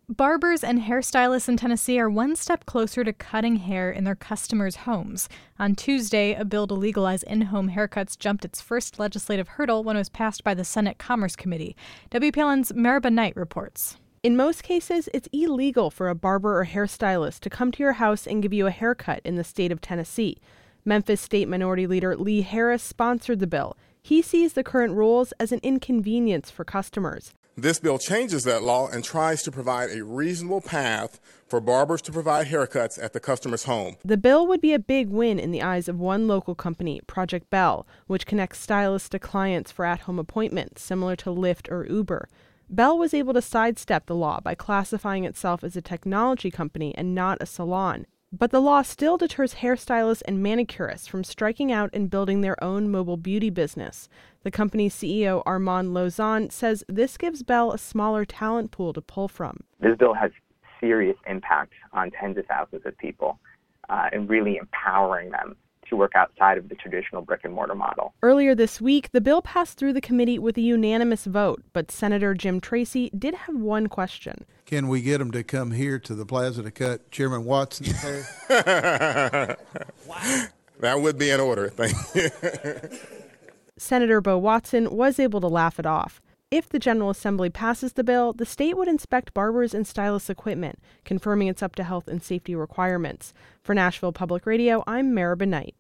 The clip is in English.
Barbers and hairstylists in Tennessee are one step closer to cutting hair in their customers' homes. On Tuesday, a bill to legalize in-home haircuts jumped its first legislative hurdle when it was passed by the Senate Commerce Committee. WPLN's Maribel Knight reports. In most cases, it's illegal for a barber or hairstylist to come to your house and give you a haircut in the state of Tennessee. Memphis State Minority Leader Lee Harris sponsored the bill. He sees the current rules as an inconvenience for customers. This bill changes that law and tries to provide a reasonable path for barbers to provide haircuts at the customer's home. The bill would be a big win in the eyes of one local company, Project Bell, which connects stylists to clients for at-home appointments, similar to Lyft or Uber. Bell was able to sidestep the law by classifying itself as a technology company and not a salon. But the law still deters hairstylists and manicurists from striking out and building their own mobile beauty business. The company's CEO, Armand Lozon, says this gives Bell a smaller talent pool to pull from. This bill has serious impact on tens of thousands of people and really empowering them to work outside of the traditional brick-and-mortar model. Earlier this week, the bill passed through the committee with a unanimous vote, but Senator Jim Tracy did have one question. Can we get them to come here to the plaza to cut Chairman Watson's hair? Wow. That would be in order. Thank you. Senator Bo Watson was able to laugh it off. If the General Assembly passes the bill, the state would inspect barbers and stylists' equipment, confirming it's up to health and safety requirements. For Nashville Public Radio, I'm Maribel Knight.